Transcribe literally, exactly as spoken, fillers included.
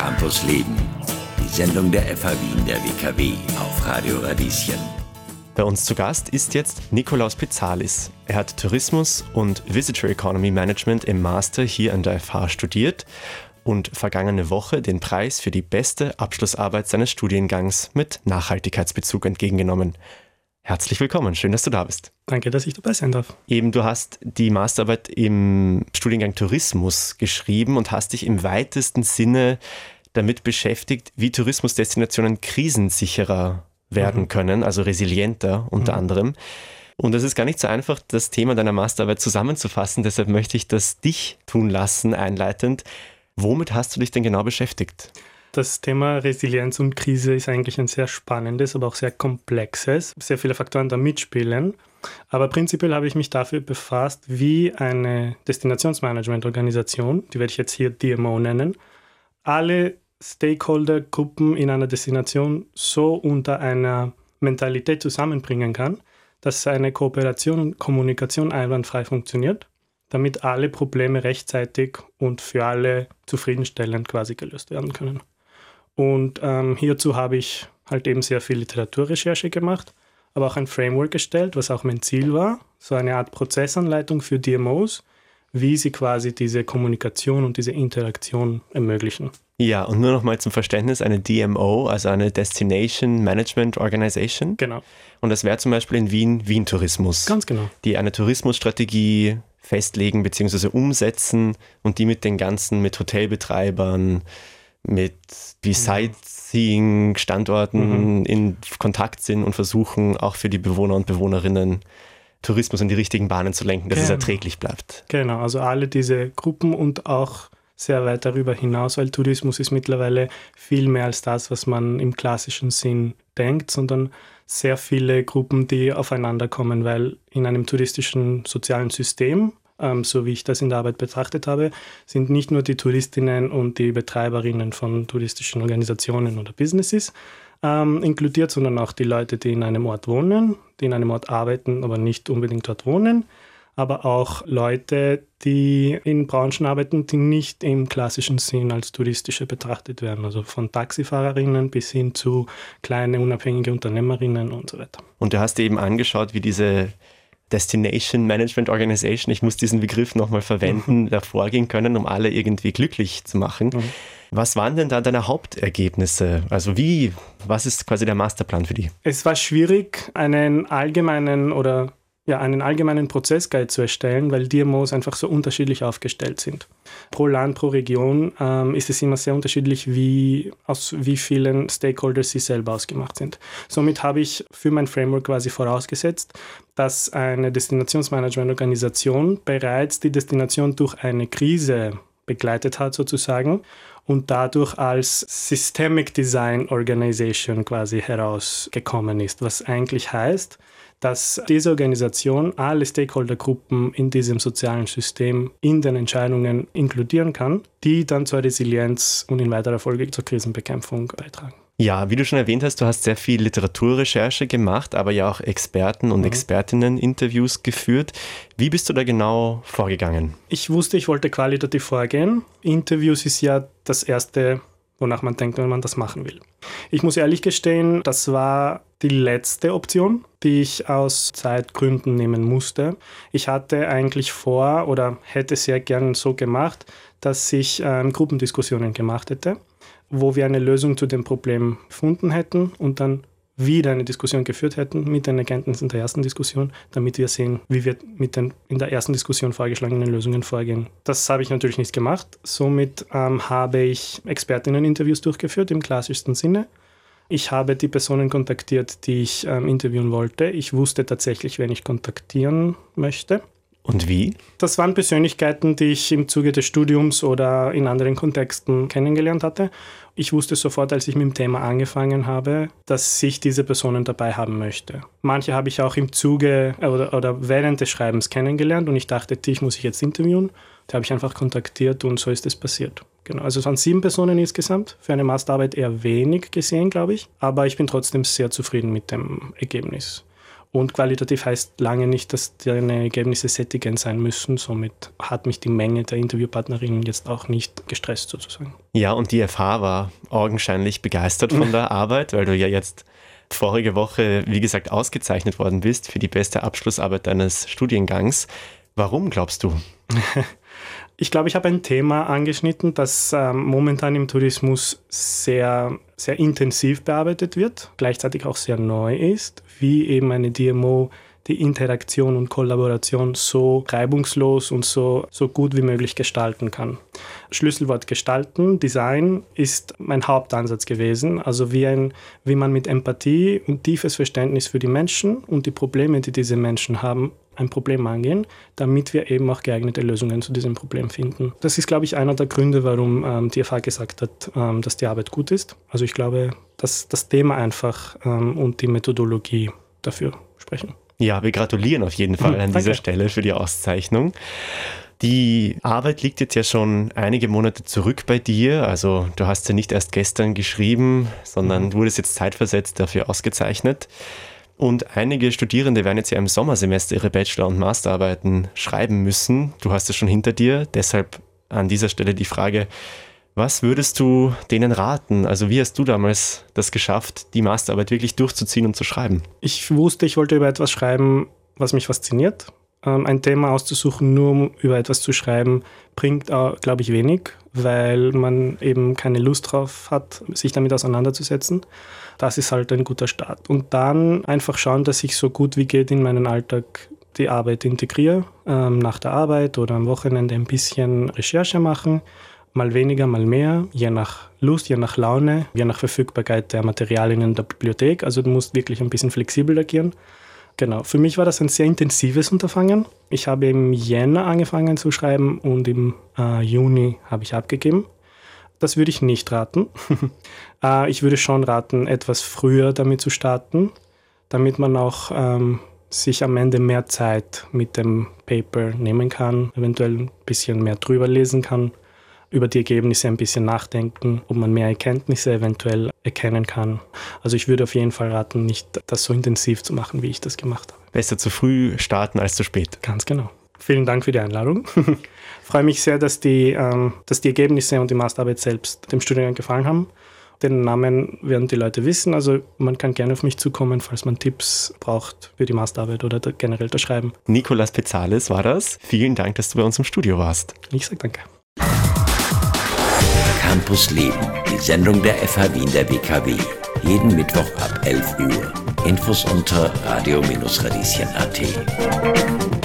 Campus Leben, die Sendung der F H Wien der W K W auf Radio Radieschen. Bei uns zu Gast ist jetzt Nikolaus Pizzalis. Er hat Tourismus und Visitor Economy Management im Master hier an der F H studiert und vergangene Woche den Preis für die beste Abschlussarbeit seines Studiengangs mit Nachhaltigkeitsbezug entgegengenommen. Herzlich willkommen, schön, dass du da bist. Danke, dass ich dabei sein darf. Eben, du hast die Masterarbeit im Studiengang Tourismus geschrieben und hast dich im weitesten Sinne damit beschäftigt, wie Tourismusdestinationen krisensicherer werden mhm. können, also resilienter unter mhm. anderem. Und es ist gar nicht so einfach, das Thema deiner Masterarbeit zusammenzufassen, deshalb möchte ich das dich tun lassen, einleitend. Womit hast du dich denn genau beschäftigt? Das Thema Resilienz und Krise ist eigentlich ein sehr spannendes, aber auch sehr komplexes. Sehr viele Faktoren da mitspielen. Aber prinzipiell habe ich mich dafür befasst, wie eine Destinationsmanagement-Organisation, die werde ich jetzt hier D M O nennen, alle Stakeholder-Gruppen in einer Destination so unter einer Mentalität zusammenbringen kann, dass eine Kooperation und Kommunikation einwandfrei funktioniert, damit alle Probleme rechtzeitig und für alle zufriedenstellend quasi gelöst werden können. Und ähm, hierzu habe ich halt eben sehr viel Literaturrecherche gemacht, aber auch ein Framework erstellt, was auch mein Ziel war, so eine Art Prozessanleitung für D M Os, wie sie quasi diese Kommunikation und diese Interaktion ermöglichen. Ja, und nur noch mal zum Verständnis, eine D M O, also eine Destination Management Organization. Genau. Und das wäre zum Beispiel in Wien Wien Tourismus. Ganz genau. Die eine Tourismusstrategie festlegen bzw. umsetzen und die mit den ganzen, mit Hotelbetreibern, mit wie Sightseeing-Standorten mhm. in Kontakt sind und versuchen auch für die Bewohner und Bewohnerinnen Tourismus in die richtigen Bahnen zu lenken, dass genau. es erträglich bleibt. Genau, also alle diese Gruppen und auch sehr weit darüber hinaus, weil Tourismus ist mittlerweile viel mehr als das, was man im klassischen Sinn denkt, sondern sehr viele Gruppen, die aufeinander kommen, weil in einem touristischen sozialen System, ähm, so wie ich das in der Arbeit betrachtet habe, sind nicht nur die Touristinnen und die Betreiberinnen von touristischen Organisationen oder Businesses ähm, inkludiert, sondern auch die Leute, die in einem Ort wohnen, die in einem Ort arbeiten, aber nicht unbedingt dort wohnen, aber auch Leute, die in Branchen arbeiten, die nicht im klassischen Sinn als touristische betrachtet werden. Also von Taxifahrerinnen bis hin zu kleine unabhängige Unternehmerinnen und so weiter. Und du hast dir eben angeschaut, wie diese Destination Management Organization, ich muss diesen Begriff nochmal verwenden, mhm. da vorgehen können, um alle irgendwie glücklich zu machen. Mhm. Was waren denn da deine Hauptergebnisse? Also wie, was ist quasi der Masterplan für die? Es war schwierig, einen allgemeinen oder ja, einen allgemeinen Prozessguide zu erstellen, weil D M Os einfach so unterschiedlich aufgestellt sind. Pro Land, pro Region ähm, ist es immer sehr unterschiedlich, wie, aus wie vielen Stakeholders sie selber ausgemacht sind. Somit habe ich für mein Framework quasi vorausgesetzt, dass eine Destinationsmanagement-Organisation bereits die Destination durch eine Krise begleitet hat sozusagen und dadurch als Systemic Design Organization quasi herausgekommen ist, was eigentlich heißt, dass diese Organisation alle Stakeholdergruppen in diesem sozialen System in den Entscheidungen inkludieren kann, die dann zur Resilienz und in weiterer Folge zur Krisenbekämpfung beitragen. Ja, wie du schon erwähnt hast, du hast sehr viel Literaturrecherche gemacht, aber ja auch Experten und mhm. Expertinnen-Interviews geführt. Wie bist du da genau vorgegangen? Ich wusste, ich wollte qualitativ vorgehen. Interviews ist ja das Erste, wonach man denkt, wenn man das machen will. Ich muss ehrlich gestehen, das war die letzte Option, die ich aus Zeitgründen nehmen musste. Ich hatte eigentlich vor oder hätte sehr gern so gemacht, dass ich ähm, Gruppendiskussionen gemacht hätte, wo wir eine Lösung zu dem Problem gefunden hätten und dann wieder eine Diskussion geführt hätten mit den Erkenntnissen der ersten Diskussion, damit wir sehen, wie wir mit den in der ersten Diskussion vorgeschlagenen Lösungen vorgehen. Das habe ich natürlich nicht gemacht. Somit ähm, habe ich Expertinnen-Interviews durchgeführt im klassischsten Sinne. Ich habe die Personen kontaktiert, die ich ähm, interviewen wollte. Ich wusste tatsächlich, wen ich kontaktieren möchte. Und wie? Das waren Persönlichkeiten, die ich im Zuge des Studiums oder in anderen Kontexten kennengelernt hatte. Ich wusste sofort, als ich mit dem Thema angefangen habe, dass ich diese Personen dabei haben möchte. Manche habe ich auch im Zuge oder, oder während des Schreibens kennengelernt und ich dachte, dich muss ich jetzt interviewen. Die habe ich einfach kontaktiert und so ist es passiert. Genau. Also es waren sieben Personen insgesamt. Für eine Masterarbeit eher wenig gesehen, glaube ich. Aber ich bin trotzdem sehr zufrieden mit dem Ergebnis. Und qualitativ heißt lange nicht, dass deine Ergebnisse sättigend sein müssen. Somit hat mich die Menge der Interviewpartnerinnen jetzt auch nicht gestresst sozusagen. Ja, und die F H war augenscheinlich begeistert von der Arbeit, weil du ja jetzt vorige Woche, wie gesagt, ausgezeichnet worden bist für die beste Abschlussarbeit deines Studiengangs. Warum, glaubst du? Ich glaube, ich habe ein Thema angeschnitten, das ähm, momentan im Tourismus sehr, sehr intensiv bearbeitet wird, gleichzeitig auch sehr neu ist, wie eben eine D M O die Interaktion und Kollaboration so reibungslos und so, so gut wie möglich gestalten kann. Schlüsselwort gestalten, Design ist mein Hauptansatz gewesen, also wie, ein, wie man mit Empathie und tiefes Verständnis für die Menschen und die Probleme, die diese Menschen haben, ein Problem angehen, damit wir eben auch geeignete Lösungen zu diesem Problem finden. Das ist, glaube ich, einer der Gründe, warum ähm, die F H gesagt hat, ähm, dass die Arbeit gut ist. Also ich glaube, dass das Thema einfach ähm, und die Methodologie dafür sprechen. Ja, wir gratulieren auf jeden Fall an dieser Stelle für die Auszeichnung. Die Arbeit liegt jetzt ja schon einige Monate zurück bei dir. Also du hast ja nicht erst gestern geschrieben, sondern wurdest jetzt zeitversetzt dafür ausgezeichnet. Und einige Studierende werden jetzt ja im Sommersemester ihre Bachelor- und Masterarbeiten schreiben müssen. Du hast es schon hinter dir. Deshalb an dieser Stelle die Frage, was würdest du denen raten? Also wie hast du damals das geschafft, die Masterarbeit wirklich durchzuziehen und zu schreiben? Ich wusste, ich wollte über etwas schreiben, was mich fasziniert. Ein Thema auszusuchen, nur um über etwas zu schreiben, bringt, glaube ich, wenig, weil man eben keine Lust drauf hat, sich damit auseinanderzusetzen. Das ist halt ein guter Start. Und dann einfach schauen, dass ich so gut wie geht in meinen Alltag die Arbeit integriere, ähm, nach der Arbeit oder am Wochenende ein bisschen Recherche machen, mal weniger, mal mehr, je nach Lust, je nach Laune, je nach Verfügbarkeit der Materialien in der Bibliothek. Also du musst wirklich ein bisschen flexibel agieren. Genau, für mich war das ein sehr intensives Unterfangen. Ich habe im Jänner angefangen zu schreiben und im äh, Juni habe ich abgegeben. Das würde ich nicht raten. äh, ich würde schon raten, etwas früher damit zu starten, damit man auch ähm, sich am Ende mehr Zeit mit dem Paper nehmen kann, eventuell ein bisschen mehr drüber lesen kann, über die Ergebnisse ein bisschen nachdenken, ob man mehr Erkenntnisse eventuell erkennen kann. Also ich würde auf jeden Fall raten, nicht das so intensiv zu machen, wie ich das gemacht habe. Besser zu früh starten als zu spät. Ganz genau. Vielen Dank für die Einladung. Ich freue mich sehr, dass die, ähm, dass die Ergebnisse und die Masterarbeit selbst dem Studiengang gefallen haben. Den Namen werden die Leute wissen, also man kann gerne auf mich zukommen, falls man Tipps braucht für die Masterarbeit oder generell das Schreiben. Nicolas Petzales war das. Vielen Dank, dass du bei uns im Studio warst. Ich sage danke. Campus Leben, die Sendung der F H Wien der W K W. Jeden Mittwoch ab elf Uhr. Infos unter radio Bindestrich radieschen punkt a t.